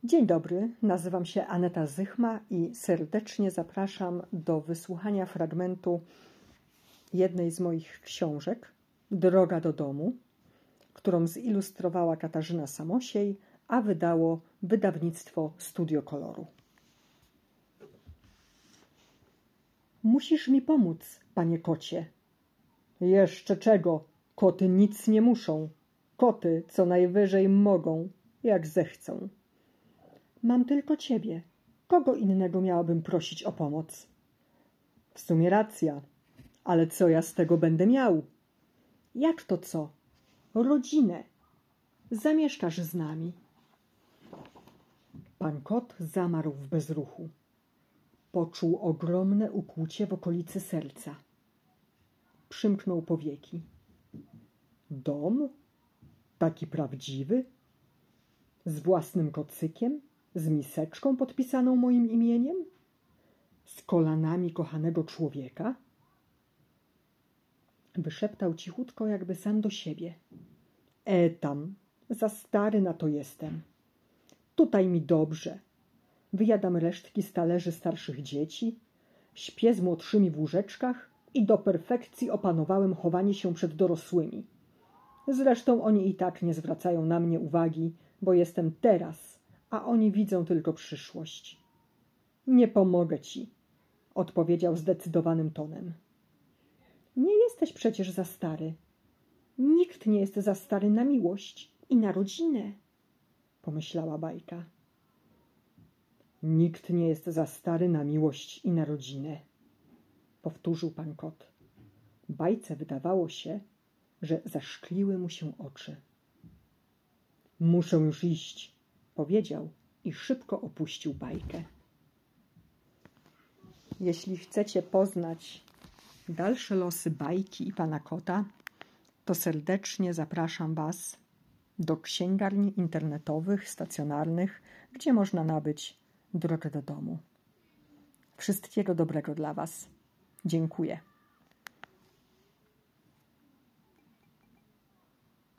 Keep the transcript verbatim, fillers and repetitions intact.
Dzień dobry, nazywam się Aneta Zychma i serdecznie zapraszam do wysłuchania fragmentu jednej z moich książek, Droga do domu, którą zilustrowała Katarzyna Samosiej, a wydało wydawnictwo Studio Koloru. Musisz mi pomóc, panie kocie. Jeszcze czego? Koty nic nie muszą. Koty co najwyżej mogą, jak zechcą. Mam tylko ciebie. Kogo innego miałabym prosić o pomoc? W sumie racja, ale co ja z tego będę miał? Jak to co? Rodzinę. Zamieszkasz z nami. Pan kot zamarł w bezruchu. Poczuł ogromne ukłucie w okolicy serca. Przymknął powieki. Dom? Taki prawdziwy? Z własnym kocykiem? Z miseczką podpisaną moim imieniem? Z kolanami kochanego człowieka? Wyszeptał cichutko, jakby sam do siebie. E tam, za stary na to jestem. Tutaj mi dobrze. Wyjadam resztki z talerzy starszych dzieci, śpię z młodszymi w łóżeczkach i do perfekcji opanowałem chowanie się przed dorosłymi. Zresztą oni i tak nie zwracają na mnie uwagi, bo jestem teraz, a oni widzą tylko przyszłość. Nie pomogę ci, odpowiedział zdecydowanym tonem. Nie jesteś przecież za stary. Nikt nie jest za stary na miłość i na rodzinę, pomyślała bajka. Nikt nie jest za stary na miłość i na rodzinę, powtórzył pan kot. Bajce wydawało się, że zaszkliły mu się oczy. Muszę już iść, powiedział i szybko opuścił bajkę. Jeśli chcecie poznać dalsze losy bajki i pana kota, to serdecznie zapraszam was do księgarni internetowych, stacjonarnych, gdzie można nabyć Drogę do domu. Wszystkiego dobrego dla was. Dziękuję.